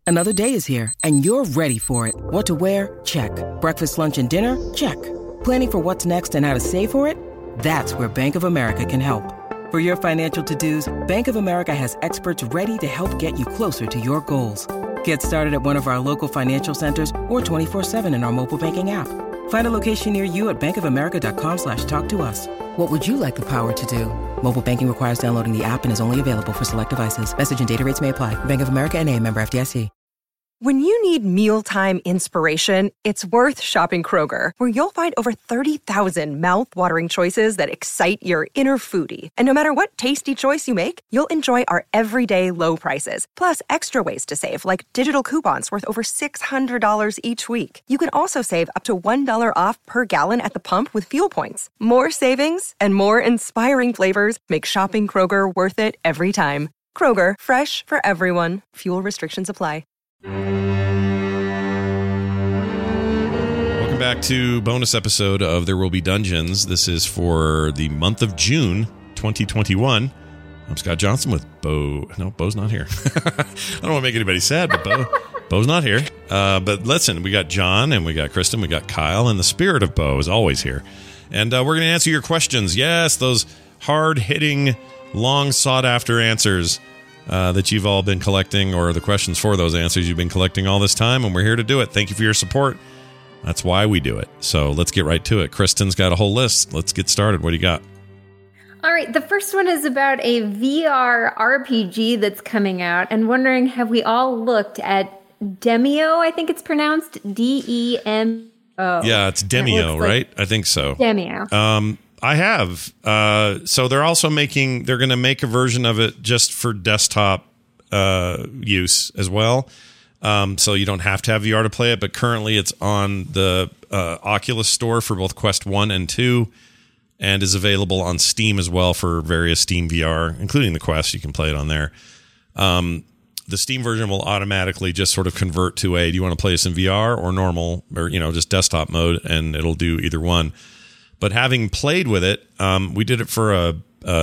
Another day is here, and you're ready for it. What to wear? Check. Breakfast, lunch, and dinner? Check. Planning for what's next and how to save for it? That's where Bank of America can help. For your financial to-dos, Bank of America has experts ready to help get you closer to your goals. Get started at one of our local financial centers or 24/7 in our mobile banking app. Find a location near you at bankofamerica.com/talktous. What would you like the power to do? Mobile banking requires downloading the app and is only available for select devices. Message and data rates may apply. Bank of America N.A., member FDIC. When you need mealtime inspiration, it's worth shopping Kroger, where you'll find over 30,000 mouth-watering choices that excite your inner foodie. And no matter what tasty choice you make, you'll enjoy our everyday low prices, plus extra ways to save, like digital coupons worth over $600 each week. You can also save up to $1 off per gallon at the pump with fuel points. More savings and more inspiring flavors make shopping Kroger worth it every time. Kroger, fresh for everyone. Fuel restrictions apply. Welcome back to bonus episode of There Will Be Dungeons. This is for the month of June 2021. I'm Scott Johnson with Bo. No, Bo's not here. I don't want to make anybody sad, but Bo's not here. But listen, we got John and we got Kristen, we got Kyle, and the spirit of Bo is always here. And we're going to answer your questions. Yes, those hard-hitting, long sought-after answers that you've all been collecting, or the questions for those answers you've been collecting all this time, and we're here to do it. Thank you for your support. That's why we do it. So let's get right to it. Kristen's got a whole list. Let's get started. What do you got? All right. The first one is about a VR RPG that's coming out, and wondering, have we all looked at Demeo? I think it's pronounced D-E-M-O. Yeah, it's Demeo, right? I think so. Demeo. I have. So they're going to make a version of it just for desktop use as well. So you don't have to have VR to play it, but currently it's on the Oculus store for both Quest 1 and 2, and is available on Steam as well for various Steam VR, including the Quest. You can play it on there. The Steam version will automatically just sort of convert to do you want to play this in VR or normal, or, just desktop mode, and it'll do either one. But having played with it, we did it for a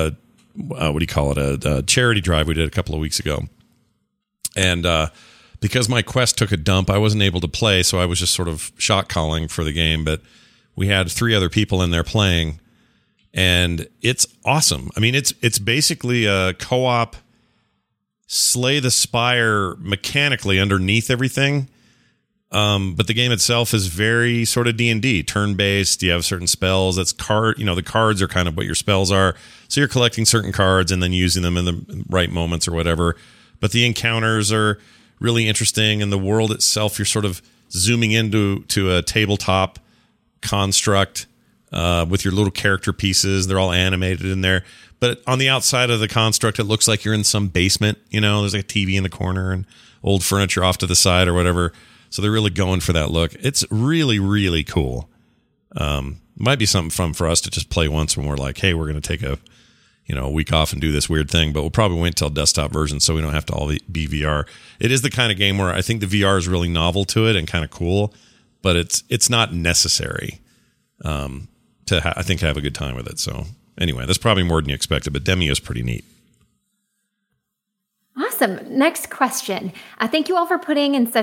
charity drive we did a couple of weeks ago. And because my Quest took a dump, I wasn't able to play, so I was just sort of shot calling for the game. But we had 3 other people in there playing, and it's awesome. I mean, it's basically a co-op Slay the Spire mechanically underneath everything. But the game itself is very sort of D&D, turn-based. You have certain spells. The cards are kind of what your spells are. So you're collecting certain cards and then using them in the right moments or whatever. But the encounters are really interesting, and the world itself, you're sort of zooming into a tabletop construct with your little character pieces. They're all animated in there. But on the outside of the construct, it looks like you're in some basement. There's like a TV in the corner and old furniture off to the side or whatever. So they're really going for that look. It's really, really cool. Might be something fun for us to just play once when we're like, hey, we're going to take a week off and do this weird thing. But we'll probably wait till desktop version so we don't have to all be VR. It is the kind of game where I think the VR is really novel to it and kind of cool, but it's not necessary to have a good time with it. So anyway, that's probably more than you expected, but Demeo is pretty neat. Awesome. Next question. Thank you all for putting. All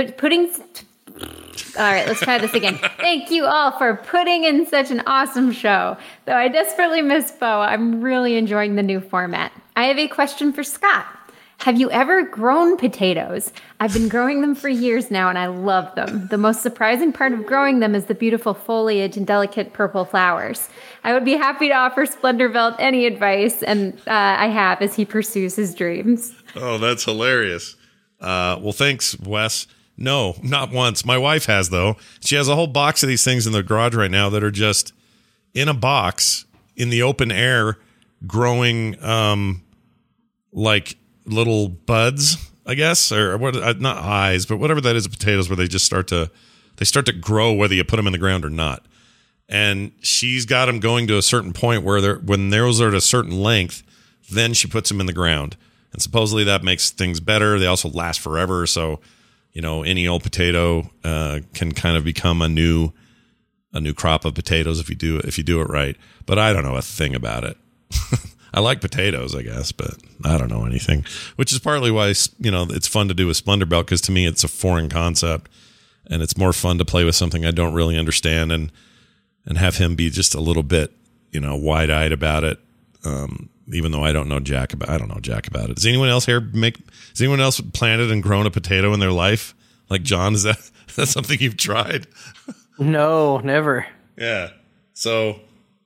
right, let's try this again. Thank you all for putting in such an awesome show. Though I desperately miss Bo, I'm really enjoying the new format. I have a question for Scott. Have you ever grown potatoes? I've been growing them for years now, and I love them. The most surprising part of growing them is the beautiful foliage and delicate purple flowers. I would be happy to offer Splendorvelt any advice, and I have, as he pursues his dreams. Oh, that's hilarious. Well, thanks, Wes. No, not once. My wife has, though. She has a whole box of these things in the garage right now that are just in a box in the open air growing like little buds, I guess, or what? Not eyes, but whatever that is of potatoes, where they just start to grow whether you put them in the ground or not. And she's got them going to a certain point where when those are at a certain length, then she puts them in the ground. And supposedly that makes things better. They also last forever. So, any old potato can kind of become a new crop of potatoes if you do it right. But I don't know a thing about it. I like potatoes, I guess, but I don't know anything. Which is partly why, it's fun to do with Splendor Belt, because to me it's a foreign concept, and it's more fun to play with something I don't really understand and have him be just a little bit, wide-eyed about it. Even though I don't know jack about it. Does anyone else has anyone else planted and grown a potato in their life? Like John, is that something you've tried? No, never. Yeah. So,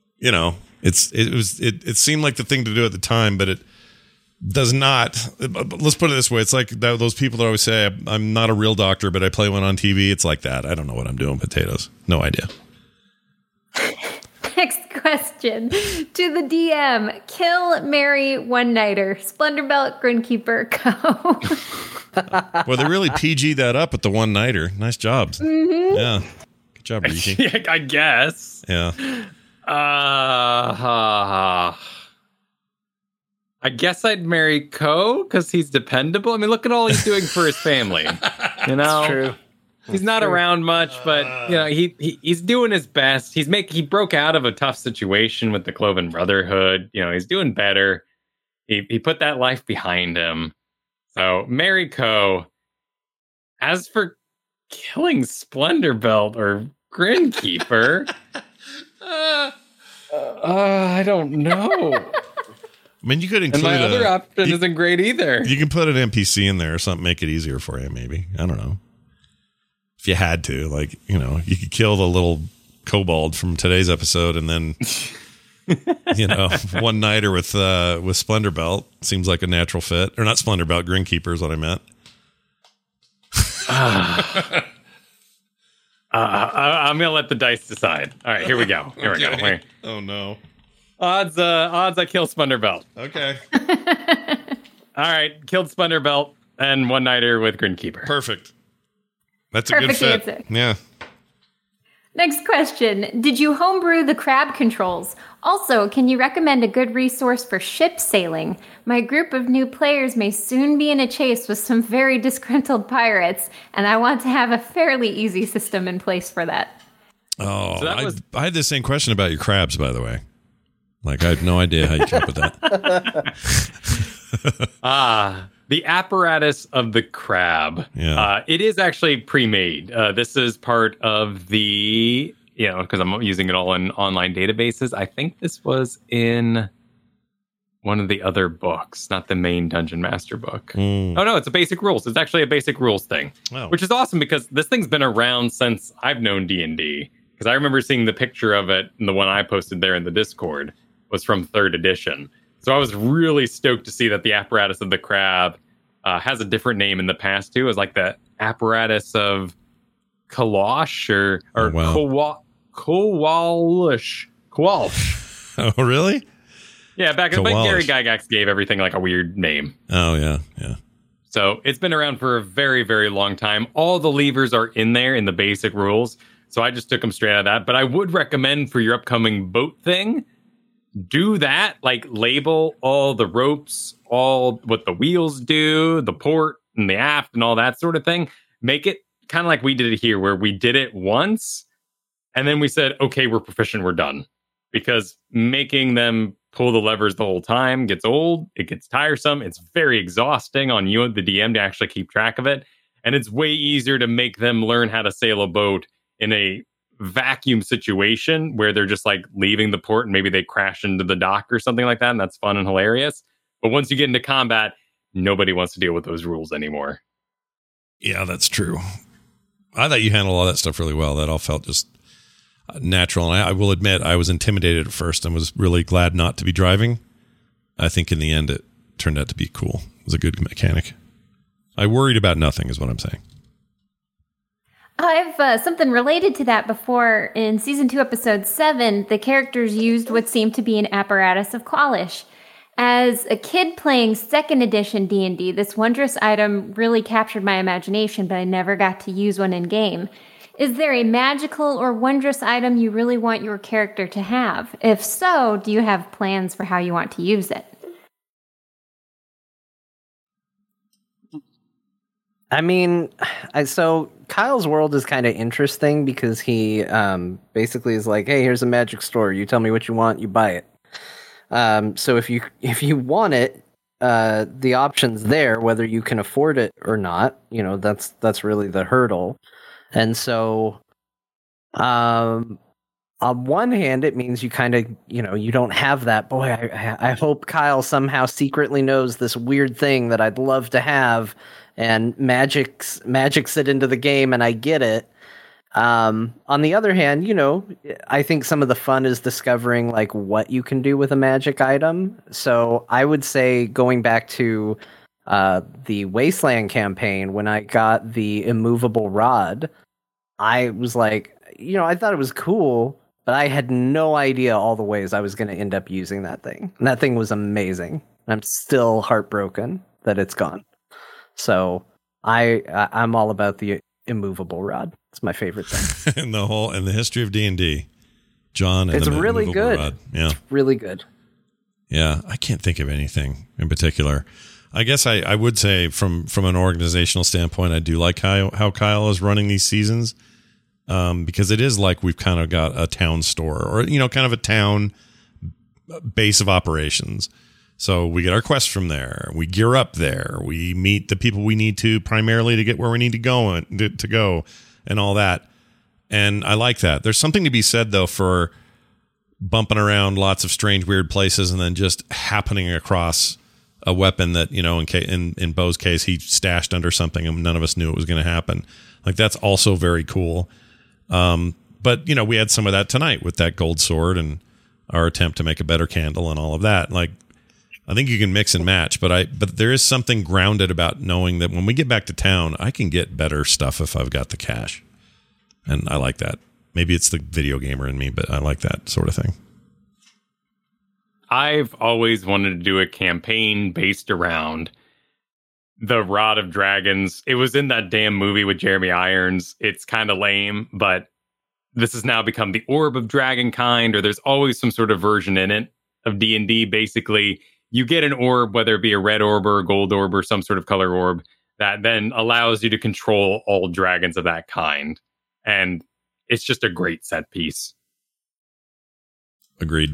it seemed like the thing to do at the time, but it does not. Let's put it this way. It's like those people that always say, I'm not a real doctor, but I play one on TV. It's like that. I don't know what I'm doing with potatoes. No idea. Next question to the DM: kill, marry, one-nighter, Splendor Belt, Grinkeeper, go. Well, they really PG'd that up at the one-nighter. Nice job. Mm-hmm. Yeah. Good job, Ricky. Yeah, I guess. Yeah. I guess I'd marry Ko because he's dependable. I mean, look at all he's doing for his family. That's true. He's not around much, but he's doing his best. He broke out of a tough situation with the Cloven Brotherhood. He's doing better. He put that life behind him. So marry Ko. As for killing Splendor Belt or Grinkeeper, I don't know. I mean, you could include and my other option isn't great either. You can put an NPC in there or something, make it easier for you, maybe. I don't know. If you had to, you could kill the little kobold from today's episode, and then, one nighter with Splendor Belt seems like a natural fit. Or not Splendor Belt, Grinkeeper is what I meant. I'm gonna let the dice decide. All right, here we go. Here we go. Oh no. Odds I kill Splendor Belt. Okay. All right, killed Splendor Belt and one nighter with Grinkeeper. Perfect. That's a good fit. Answer. Yeah. Next question. Did you homebrew the crab controls? Also, can you recommend a good resource for ship sailing? My group of new players may soon be in a chase with some very disgruntled pirates, and I want to have a fairly easy system in place for that. Oh, so I had the same question about your crabs, by the way. I have no idea how you came up with that. The apparatus of the crab. Yeah. It is actually pre-made. This is part of the, because I'm using it all in online databases. I think this was in one of the other books, not the main Dungeon Master book. Oh, no, it's a basic rules. It's actually a basic rules thing, which is awesome because this thing's been around since I've known D&D. Because I remember seeing the picture of it, and the one I posted there in the Discord was from 3rd edition. So I was really stoked to see that the apparatus of the crab has a different name in the past too. It's like the apparatus of Kalosh or Kowalish. Oh, really? Yeah, back in Gary Gygax gave everything like a weird name. Oh, yeah. So it's been around for a very, very long time. All the levers are in there in the basic rules. So I just took them straight out of that. But I would recommend for your upcoming boat thing, do that, label all the ropes, all what the wheels do, the port and the aft and all that sort of thing. Make it kind of like we did it here, where we did it once and then we said, okay, we're proficient, we're done. Because making them pull the levers the whole time gets old, it gets tiresome, it's very exhausting on you, the DM, to actually keep track of it. And it's way easier to make them learn how to sail a boat in a vacuum situation where they're just leaving the port and maybe they crash into the dock or something like that, and that's fun and hilarious. But once you get into combat, nobody wants to deal with those rules anymore. Yeah, that's true. I thought you handled all that stuff really well. That all felt just natural. And I will admit, I was intimidated at first and was really glad not to be driving. I think in the end, it turned out to be cool. It was a good mechanic. I worried about nothing is what I'm saying. I've something related to that before. In Season 2, Episode 7, the characters used what seemed to be an apparatus of Qualish. As a kid playing 2nd edition D&D, this wondrous item really captured my imagination, but I never got to use one in-game. Is there a magical or wondrous item you really want your character to have? If so, do you have plans for how you want to use it? I mean, so Kyle's world is kind of interesting because he basically is like, hey, here's a magic store. You tell me what you want, you buy it. So if you want it, the option's there, whether you can afford it or not. That's really the hurdle. And so, on one hand, it means you kind of, you don't have that. Boy, I hope Kyle somehow secretly knows this weird thing that I'd love to have, and magics it into the game, and I get it. On the other hand, I think some of the fun is discovering like what you can do with a magic item. So I would say, going back to the Wasteland campaign, when I got the immovable rod, I was like, I thought it was cool, but I had no idea all the ways I was going to end up using that thing. And that thing was amazing. I'm still heartbroken that it's gone. So I'm all about the immovable rod. It's my favorite thing. in the history of D&D. John and it's the really immovable good. rod. Yeah. It's really good. Yeah, I can't think of anything in particular. I guess I would say from an organizational standpoint, I do like how Kyle is running these seasons, because it is like we've kind of got a town store, or kind of a town base of operations. So we get our quests from there. We gear up there. We meet the people we need to primarily to get where we need to go and all that. And I like that. There's something to be said, though, for bumping around lots of strange, weird places and then just happening across a weapon that, in Bo's case, he stashed under something and none of us knew it was going to happen. Like, that's also very cool. But, we had some of that tonight with that gold sword and our attempt to make a better candle and all of that. Like, I think you can mix and match, but there is something grounded about knowing that when we get back to town, I can get better stuff if I've got the cash. And I like that. Maybe it's the video gamer in me, but I like that sort of thing. I've always wanted to do a campaign based around the Rod of Dragons. It was in that damn movie with Jeremy Irons. It's kind of lame, but this has now become the Orb of Dragonkind, or there's always some sort of version in it of D&D. Basically, you get an orb, whether it be a red orb or a gold orb or some sort of color orb, that then allows you to control all dragons of that kind. And it's just a great set piece. Agreed.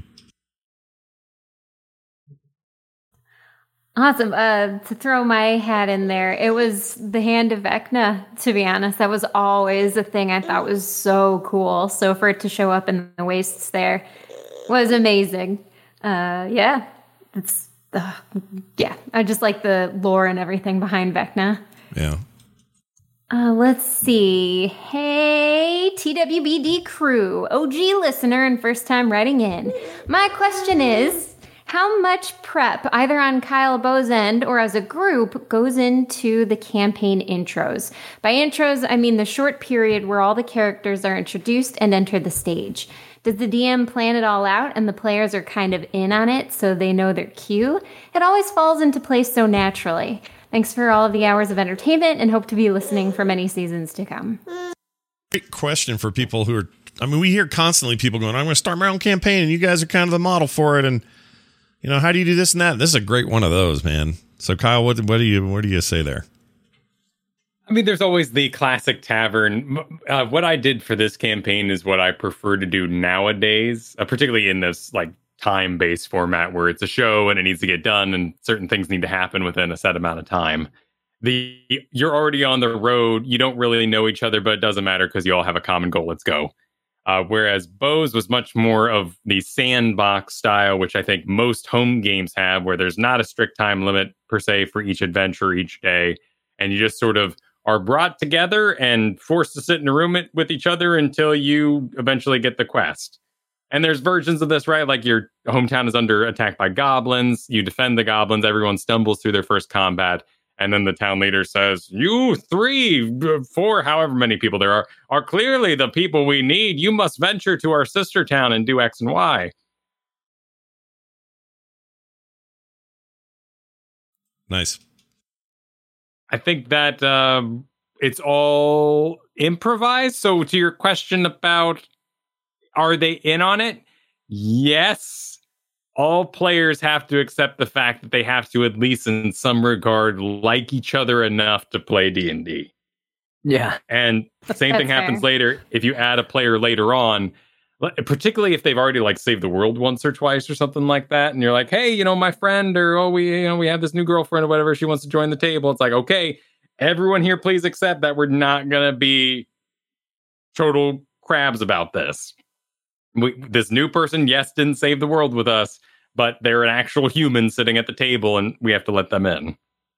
Awesome. To throw my hat in there, it was the Hand of Vecna, to be honest. That was always a thing I thought was so cool. So for it to show up in the wastes there was amazing. Yeah. I just like the lore and everything behind Vecna. Yeah. Let's see. Hey, TWBD crew, OG listener and first time writing in. My question is, how much prep, either on Kyle Bo's end or as a group, goes into the campaign intros? By intros, I mean the short period where all the characters are introduced and enter the stage. Does the DM plan it all out and the players are kind of in on it so they know their cue? It always falls into place so naturally. Thanks for all of the hours of entertainment and hope to be listening for many seasons to come. Great question for people who are, we hear constantly people going, I'm going to start my own campaign and you guys are kind of the model for it. And, how do you do this and that? This is a great one of those, man. So Kyle, what do you say there? There's always the classic tavern. What I did for this campaign is what I prefer to do nowadays, particularly in this time-based format where it's a show and it needs to get done and certain things need to happen within a set amount of time. You're already on the road. You don't really know each other, but it doesn't matter because you all have a common goal. Let's go. Whereas Bo's was much more of the sandbox style, which I think most home games have, where there's not a strict time limit per se for each adventure each day. And you just sort of are brought together and forced to sit in a room with each other until you eventually get the quest. And there's versions of this, right? Like your hometown is under attack by goblins. You defend the goblins. Everyone stumbles through their first combat. And then the town leader says, you 3, 4, however many people there are clearly the people we need. You must venture to our sister town and do X and Y. Nice. I think that it's all improvised. So to your question about, are they in on it? Yes. All players have to accept the fact that they have to, at least in some regard, like each other enough to play D&D. Yeah. And same thing happens later. If you add a player later on, particularly if they've already like saved the world once or twice or something like that, and you're like, hey, you know, my friend, or we have this new girlfriend or whatever, she wants to join the table. It's like, okay, everyone here, please accept that we're not gonna be total crabs about this. This new person, yes, didn't save the world with us, but they're an actual human sitting at the table, and we have to let them in.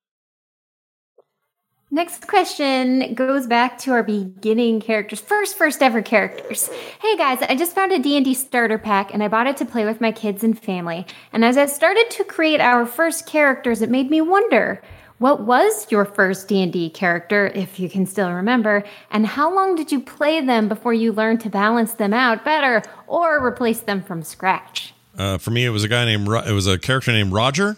Next question goes back to our beginning characters, first ever characters. Hey guys, I just found a D&D starter pack and I bought it to play with my kids and family. And as I started to create our first characters, it made me wonder, what was your first D&D character, if you can still remember, and how long did you play them before you learned to balance them out better or replace them from scratch? For me, it was a character named Roger,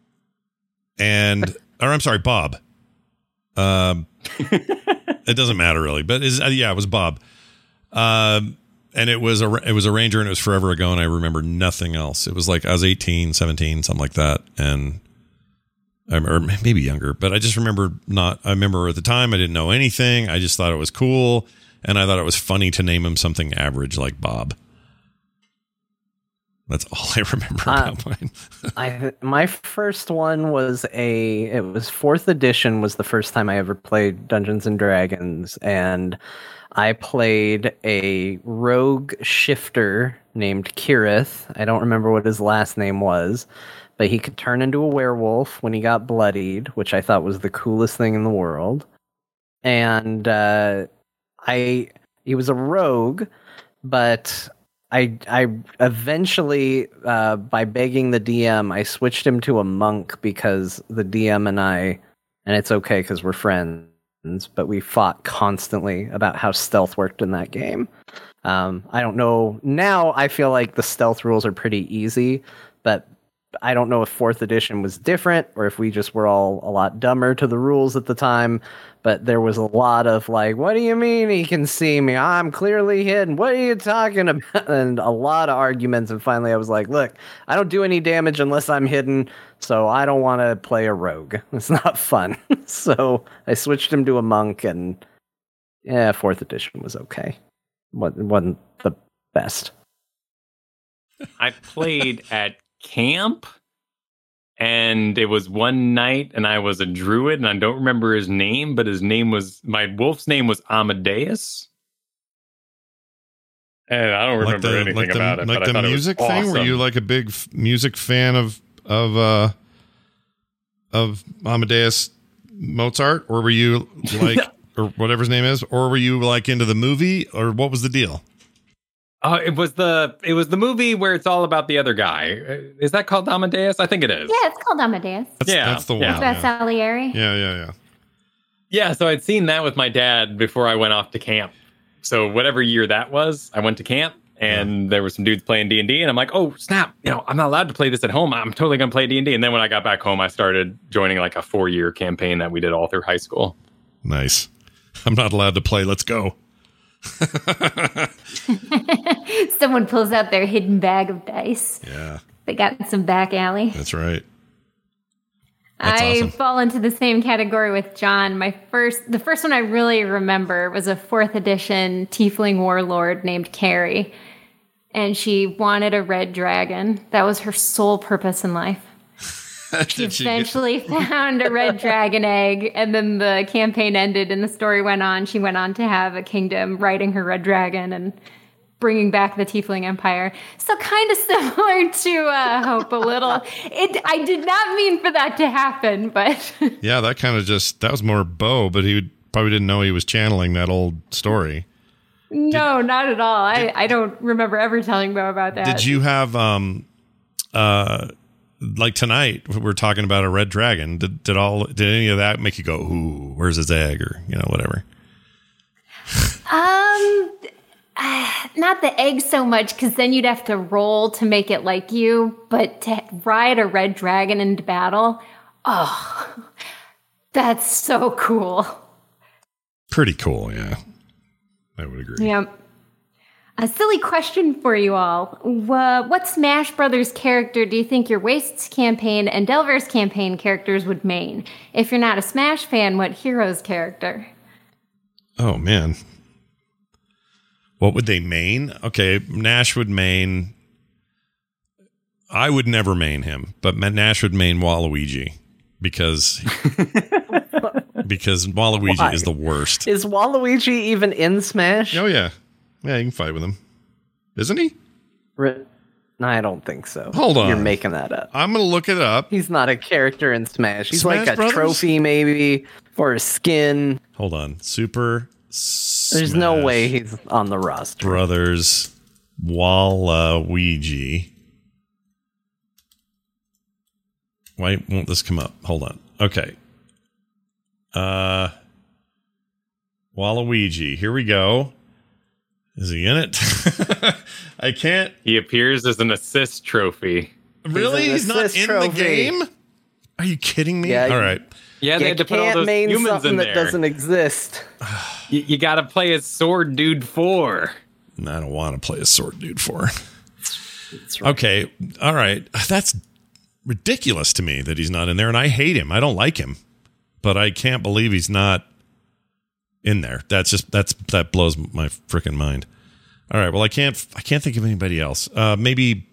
Bob. It doesn't matter really, but it was Bob. And it was a ranger, and it was forever ago, and I remember nothing else. It was like I was 18, 17, something like that, and or maybe younger, but I just remember I remember at the time I didn't know anything. I just thought it was cool, and I thought it was funny to name him something average like Bob. That's all I remember about mine. My first one was it was 4th edition was the first time I ever played Dungeons and Dragons, and I played a rogue shifter named Kirith. I don't remember what his last name was, but he could turn into a werewolf when he got bloodied, which I thought was the coolest thing in the world. And he was a rogue, but I eventually, by begging the DM, I switched him to a monk because the DM and it's okay because we're friends, but we fought constantly about how stealth worked in that game. I don't know. Now I feel like the stealth rules are pretty easy, but I don't know if 4th edition was different or if we just were all a lot dumber to the rules at the time. But there was a lot of like, what do you mean he can see me? I'm clearly hidden. What are you talking about? And a lot of arguments. And finally I was like, look, I don't do any damage unless I'm hidden. So I don't want to play a rogue. It's not fun. So I switched him to a monk, and 4th edition was okay. Wasn't the best. I played at camp, and it was one night, and I was a druid, and I don't remember his name, but my wolf's name was Amadeus, and I don't remember anything about it. Like but the music thing, were you like a big music fan of Amadeus Mozart, or were you like or whatever his name is, or were you like into the movie, or what was the deal? It was the movie where it's all about the other guy. Is that called Amadeus? I think it is. Yeah, it's called Amadeus. That's the one. It's about Salieri. Yeah. Yeah, so I'd seen that with my dad before I went off to camp. So whatever year that was, I went to camp, and there were some dudes playing D&D, and I'm like, oh, snap, I'm not allowed to play this at home. I'm totally going to play D&D. And then when I got back home, I started joining like a 4-year campaign that we did all through high school. Nice. I'm not allowed to play. Let's go. Someone pulls out their hidden bag of dice. Yeah. They got some back alley. That's right. I awesome. fall into the same category with John. The first one I really remember was a 4th edition tiefling warlord named Carrie. And she wanted a red dragon. That was her sole purpose in life. She eventually found a red dragon egg, and then the campaign ended and the story went on. She went on to have a kingdom, riding her red dragon and bringing back the Tiefling Empire. So kind of similar to Hope a little. I did not mean for that to happen, but... Yeah, that was more Bo, but he probably didn't know he was channeling that old story. No, not at all. I don't remember ever telling Bo about that. Did you have... like tonight, we're talking about a red dragon. Did any of that make you go, ooh, where's his egg, or whatever? Not the egg so much, because then you'd have to roll to make it like you. But to ride a red dragon into battle, oh, that's so cool. Pretty cool, yeah. I would agree. Yep. A silly question for you all. What Smash Brothers character do you think your Wastes campaign and Delver's campaign characters would main? If you're not a Smash fan, what Heroes character? Oh, man. What would they main? Okay, Nash would main. I would never main him, but Nash would main Waluigi because Waluigi Why? is the worst. Is Waluigi even in Smash? Oh yeah, yeah, you can fight with him, isn't he? No, I don't think so. Hold on. You're making that up. I'm gonna look it up. He's not a character in Smash. He's Smash like a Brothers? trophy maybe for a skin. Hold on, Super. There's no Smash way he's on the roster. Brothers Waluigi. Why won't this come up? Hold on. Okay. Waluigi. Here we go. Is he in it? I can't. He appears as an assist trophy. Really? He's not assist in trophy. the game? Are you kidding me? Yeah, All right. Yeah, they You had to put all can't those main humans something in that there. doesn't exist. You got to play as Sword Dude 4. I don't want to play a sword dude for. That's right. Okay. All right. That's ridiculous to me that he's not in there, and I hate him. I don't like him, but I can't believe he's not in there. That blows my freaking mind. All right. Well, I can't think of anybody else. Maybe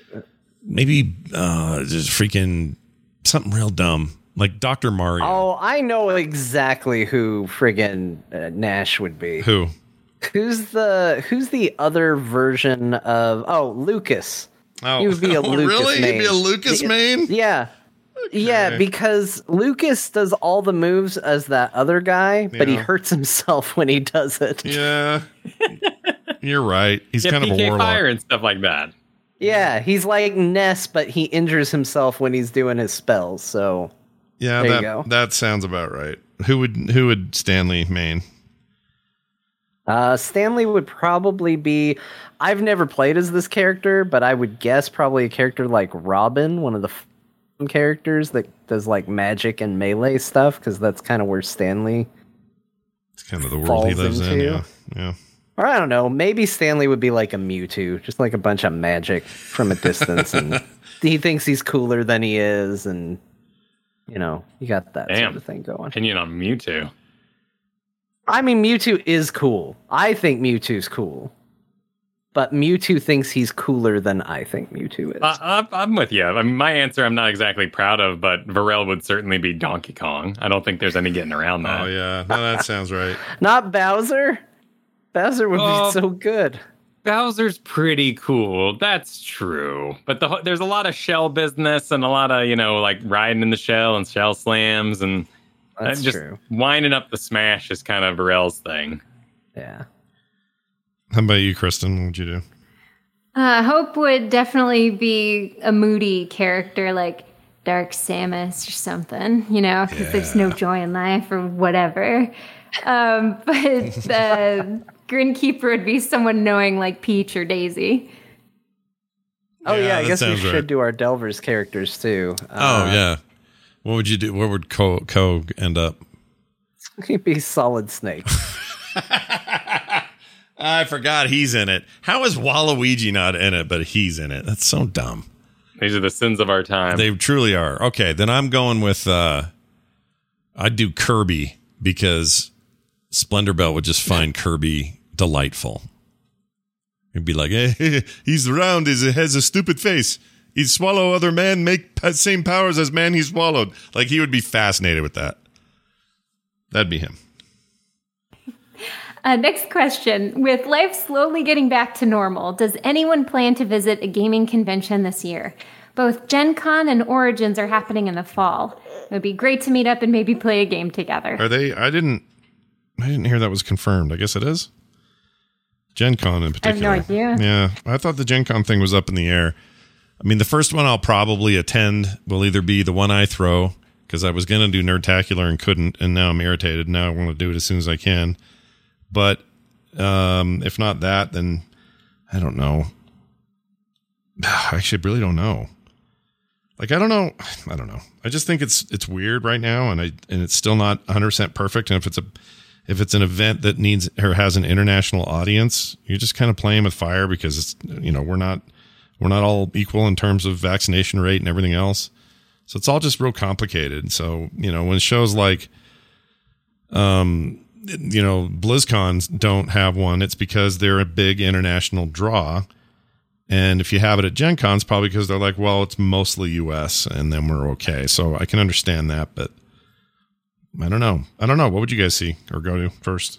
just freaking something real dumb like Dr. Mario. Oh, I know exactly who friggin' Nash would be. Who? Who's the other version of Lucas? Oh, He would be a Lucas really? main. He'd be a Lucas main? Yeah. Yeah, because Lucas does all the moves as that other guy, but he Yeah. hurts himself when he does it. Yeah. You're right. He's Yeah, kind of a PK warlock. Fire and stuff like that. Yeah, he's like Ness, but he injures himself when he's doing his spells. So Yeah, There you go. that sounds about right. Who would Stanley main? Stanley would probably be. I've never played as this character, but I would guess probably a character like Robin, one of the characters that does like magic and melee stuff, because that's kind of where Stanley. It's kind of the world he Falls lives in. into. Yeah. Yeah. Or I don't know, maybe Stanley would be like a Mewtwo, just like a bunch of magic from a distance, and he thinks he's cooler than he is, and you got that Damn. sort of thing going. Opinion on Mewtwo. I mean, Mewtwo is cool. I think Mewtwo's cool. But Mewtwo thinks he's cooler than I think Mewtwo is. I'm with you. I mean, my answer I'm not exactly proud of, but Varel would certainly be Donkey Kong. I don't think there's any getting around that. Oh yeah. No, that sounds right. Not Bowser? Bowser would Oh. be so good. Bowser's pretty cool. That's true. But there's a lot of shell business and a lot of, like riding in the shell and shell slams and That's just true. winding up the smash is kind of Varel's thing. Yeah. How about you, Kristen? What would you do? Hope would definitely be a moody character like Dark Samus or something, because there's no joy in life or whatever. But the Grinkeeper would be someone knowing like Peach or Daisy. Oh, yeah, I that guess we sounds should right. do our Delvers characters, too. Oh yeah. What would you do? Where would Ko end up? He'd be Solid Snake. I forgot he's in it. How is Waluigi not in it, but he's in it? That's so dumb. These are the sins of our time. They truly are. Okay, then I'm going with I'd do Kirby because Splendor Belt would just find Kirby delightful. He'd be like, hey, he's round, he has a stupid face. He'd swallow other man, make same powers as man he swallowed. Like, he would be fascinated with that. That'd be him. Next question. With life slowly getting back to normal, does anyone plan to visit a gaming convention this year? Both Gen Con and Origins are happening in the fall. It would be great to meet up and maybe play a game together. Are they? I didn't hear that was confirmed. I guess it is. Gen Con in particular. I have no idea. Yeah, I thought the Gen Con thing was up in the air. I mean, the first one I'll probably attend will either be the one I throw, because I was going to do Nerdtacular and couldn't, and now I'm irritated. Now I want to do it as soon as I can. But if not that, then I don't know. Actually, I really don't know. Like, I don't know. I just think it's weird right now, and it's still not 100% perfect. And if it's an event that needs or has an international audience, you're just kind of playing with fire because it's, we're not all equal in terms of vaccination rate and everything else. So it's all just real complicated. So, when shows like BlizzCons don't have one. It's because they're a big international draw. And if you have it at Gen Con, it's probably because they're like, well, it's mostly US and then we're okay. So I can understand that, but I don't know. What would you guys see or go to first?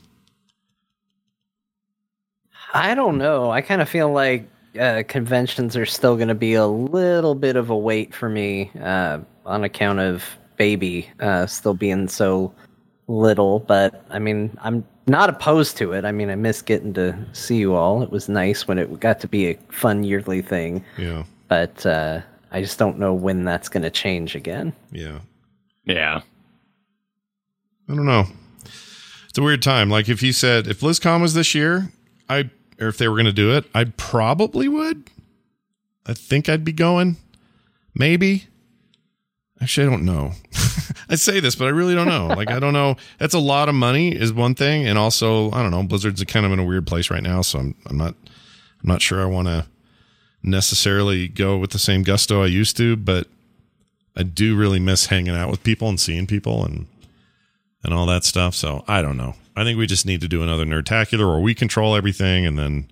I don't know. I kind of feel like conventions are still going to be a little bit of a wait for me on account of Baby still being so little. But I mean, I'm not opposed to it. I mean, I miss getting to see you all. It was nice when it got to be a fun yearly thing. Yeah. But I just don't know when that's going to change again. Yeah. Yeah. I don't know. It's a weird time. Like if BlizzCon was this year, or if they were going to do it, I probably would. I think I'd be going. Maybe. Actually, I don't know. I say this, but I really don't know. Like, I don't know. That's a lot of money is one thing. And also, I don't know, Blizzard's kind of in a weird place right now. So I'm not sure I want to necessarily go with the same gusto I used to, but I do really miss hanging out with people and seeing people and all that stuff. So I don't know. I think we just need to do another Nerdtacular where we control everything, and then,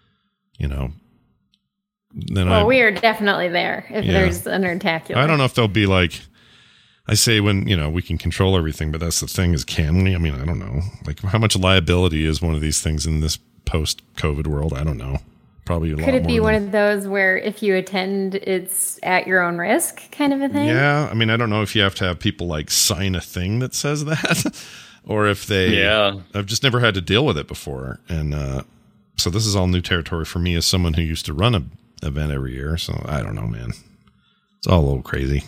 we are definitely there if there's a Nerdtacular. I don't know if they'll be like, I say when, we can control everything, but that's the thing is, can we? I mean, I don't know. Like, how much liability is one of these things in this post-COVID world? I don't know. Probably a lot more. Could it be one of those where if you attend, it's at your own risk kind of a thing? Yeah. I mean, I don't know if you have to have people like sign a thing that says that. Or if they, I've just never had to deal with it before. And so this is all new territory for me as someone who used to run an event every year. So I don't know, man. It's all a little crazy.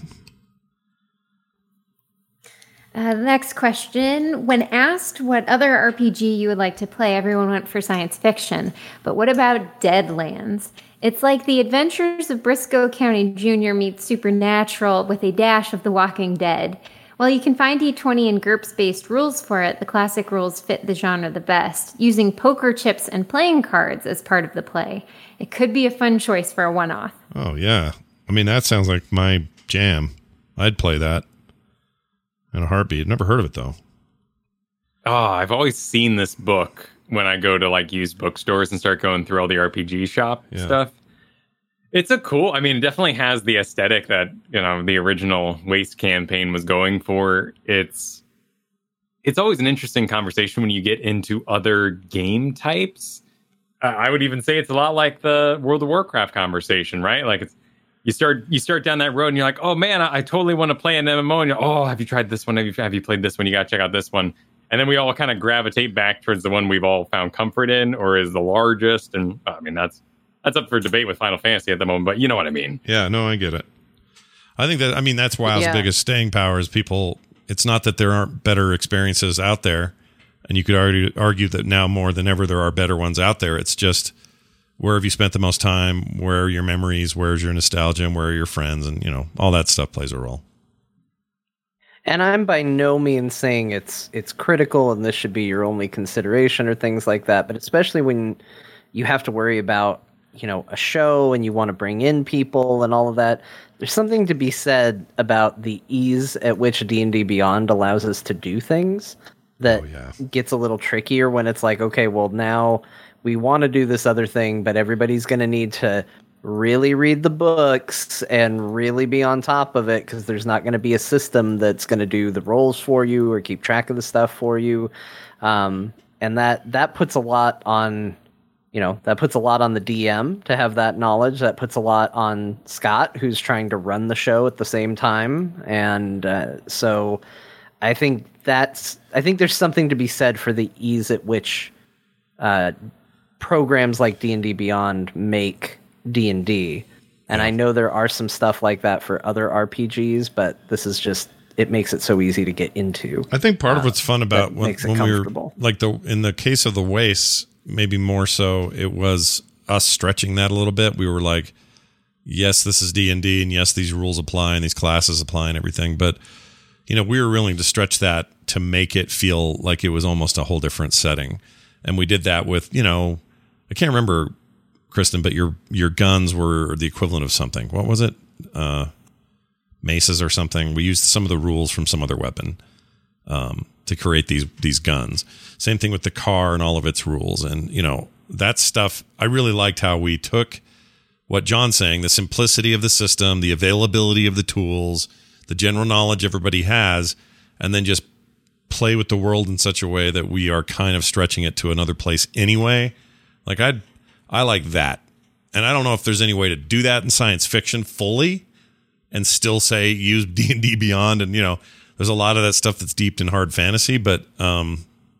The next question. When asked what other RPG you would like to play, everyone went for science fiction. But what about Deadlands? It's like the Adventures of Briscoe County Jr. meets Supernatural with a dash of The Walking Dead. While you can find D20 and GURPS-based rules for it, the classic rules fit the genre the best, using poker chips and playing cards as part of the play. It could be a fun choice for a one-off. Oh, yeah. I mean, that sounds like my jam. I'd play that in a heartbeat. Never heard of it, though. Oh, I've always seen this book when I go to, like, used bookstores and start going through all the RPG shop stuff. It's it definitely has the aesthetic that, the original Waste campaign was going for. It's always an interesting conversation when you get into other game types. I would even say it's a lot like the World of Warcraft conversation, right? Like you start down that road and you're like, oh man, I totally want to play an MMO. And you're, oh, have you tried this one? Have you played this one? You got to check out this one. And then we all kind of gravitate back towards the one we've all found comfort in or is the largest. And that's up for debate with Final Fantasy at the moment, but you know what I mean. Yeah, no, I get it. I think that's WoW's biggest staying power is people. It's not that there aren't better experiences out there, and you could argue that now more than ever there are better ones out there. It's just where have you spent the most time? Where are your memories? Where's your nostalgia? And where are your friends? And all that stuff plays a role. And I'm by no means saying it's critical and this should be your only consideration or things like that, but especially when you have to worry about a show and you want to bring in people and all of that. There's something to be said about the ease at which D&D Beyond allows us to do things that gets a little trickier when it's like, okay, well now we want to do this other thing, but everybody's going to need to really read the books and really be on top of it because there's not going to be a system that's going to do the roles for you or keep track of the stuff for you. And that puts a lot on... that puts a lot on the DM to have that knowledge. That puts a lot on Scott, who's trying to run the show at the same time. And so I think there's something to be said for the ease at which programs like D&D Beyond make D&D. And I know there are some stuff like that for other RPGs, but this is just... it makes it so easy to get into. I think part of what's fun about when we were... like in the case of the Wastes... maybe more so it was us stretching that a little bit. We were like, yes, this is D&D and yes, these rules apply and these classes apply and everything. But, we were willing to stretch that to make it feel like it was almost a whole different setting. And we did that with, I can't remember, Kristen, but your guns were the equivalent of something. What was it? Maces or something. We used some of the rules from some other weapon. to create these guns. Same thing with the car and all of its rules. And, that stuff, I really liked how we took what John's saying, the simplicity of the system, the availability of the tools, the general knowledge everybody has, and then just play with the world in such a way that we are kind of stretching it to another place anyway. Like I like that. And I don't know if there's any way to do that in science fiction fully and still say use D&D Beyond. And, there's a lot of that stuff that's deep in hard fantasy, but, I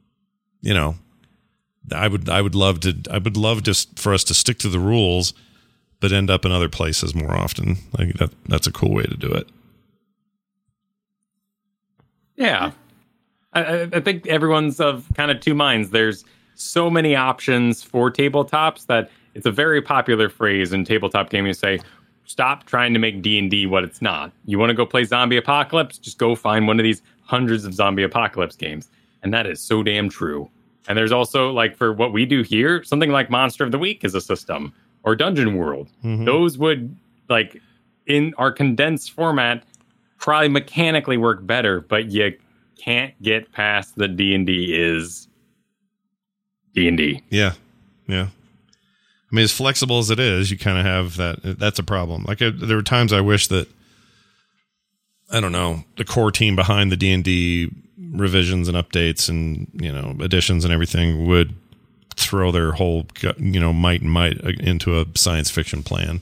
would love just for us to stick to the rules, but end up in other places more often. Like that's a cool way to do it. Yeah. I think everyone's of kind of two minds. There's so many options for tabletops that it's a very popular phrase in tabletop gaming to say, stop trying to make D&D what it's not. You want to go play Zombie Apocalypse? Just go find one of these hundreds of Zombie Apocalypse games. And that is so damn true. And there's also, like, for what we do here, something like Monster of the Week is a system, or Dungeon World. Mm-hmm. Those would, like, in our condensed format, probably mechanically work better, but you can't get past the D&D is D&D. Yeah. I mean, as flexible as it is, you kind of have that's a problem. Like there were times I wish that, I don't know, the core team behind the D&D revisions and updates and, additions and everything would throw their whole, might into a science fiction plan.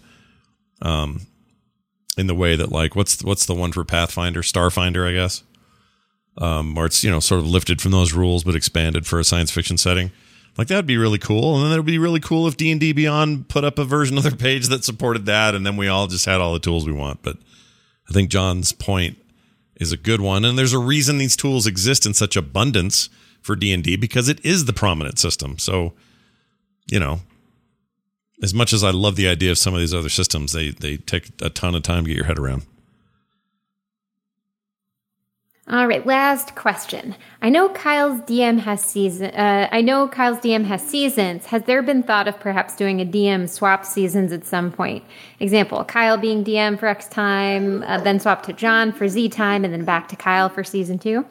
In the way that, like, what's the one for Pathfinder? Starfinder, I guess. Or it's, sort of lifted from those rules, but expanded for a science fiction setting. Like, that'd be really cool. And then it would be really cool if D&D Beyond put up a version of their page that supported that, and then we all just had all the tools we want. But I think John's point is a good one. And there's a reason these tools exist in such abundance for D&D, because it is the prominent system. So, as much as I love the idea of some of these other systems, they take a ton of time to get your head around. All right, last question. I know Kyle's DM has seasons. Has there been thought of perhaps doing a DM swap seasons at some point? Example, Kyle being DM for X time, then swap to John for Z time, and then back to Kyle for season 2?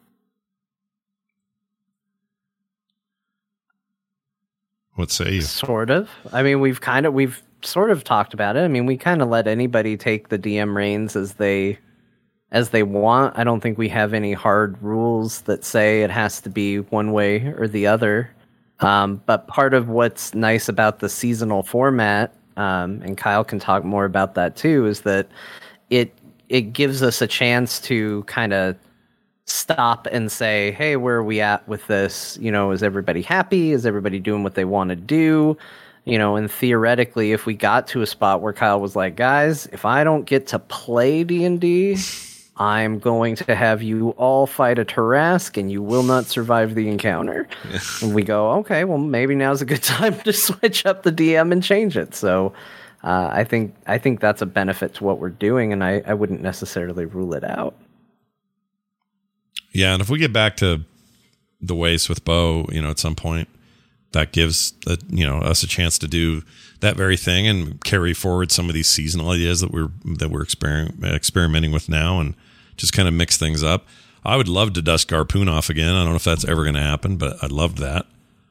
What say you? Sort of. I mean, we've sort of talked about it. I mean, we kind of let anybody take the DM reins as they want. I don't think we have any hard rules that say it has to be one way or the other. But part of what's nice about the seasonal format, and Kyle can talk more about that too, is that it gives us a chance to kind of stop and say, hey, where are we at with this? Is everybody happy? Is everybody doing what they want to do? And theoretically, if we got to a spot where Kyle was like, guys, if I don't get to play D&D, I'm going to have you all fight a Tarrasque and you will not survive the encounter. And we go, okay, well, maybe now's a good time to switch up the DM and change it. So I think that's a benefit to what we're doing, and I wouldn't necessarily rule it out. Yeah, and if we get back to the waste with Bo, at some point, that gives us a chance to do that very thing and carry forward some of these seasonal ideas that we're experimenting with now, and just kind of mix things up. I would love to dust Garpoon off again. I don't know if that's ever going to happen, but I'd love that.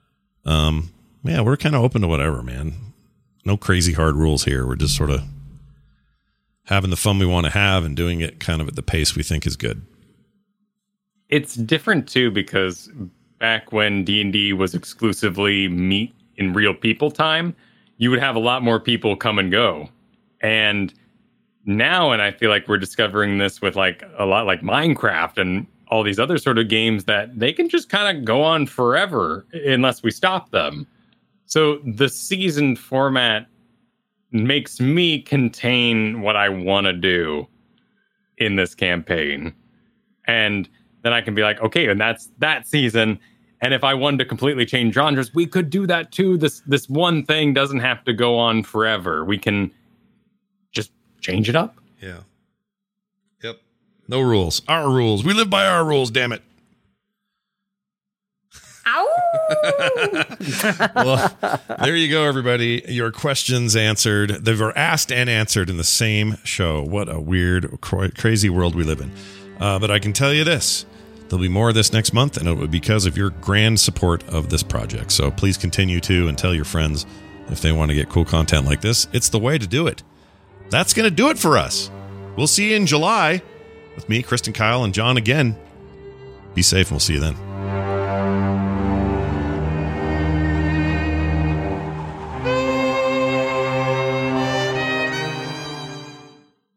Yeah, we're kind of open to whatever, man. No crazy hard rules here. We're just sort of having the fun we want to have and doing it kind of at the pace we think is good. It's different too, because back when D&D was exclusively meet in real people time, you would have a lot more people come and go. And now, and I feel like we're discovering this with like a lot like Minecraft and all these other sort of games, that they can just kind of go on forever unless we stop them. So the season format makes me contain what I want to do in this campaign. And then I can be like, okay, and that's that season. And if I wanted to completely change genres, we could do that too. This one thing doesn't have to go on forever. We can just change it up. Yeah. Yep. No rules. Our rules. We live by our rules, damn it. Ow! Well, there you go, everybody. Your questions answered. They were asked and answered in the same show. What a weird, crazy world we live in. But I can tell you this. There'll be more of this next month, and it will be because of your grand support of this project. So please continue to, and tell your friends if they want to get cool content like this. It's the way to do it. That's going to do it for us. We'll see you in July with me, Kristen, Kyle, and John again. Be safe, and we'll see you then.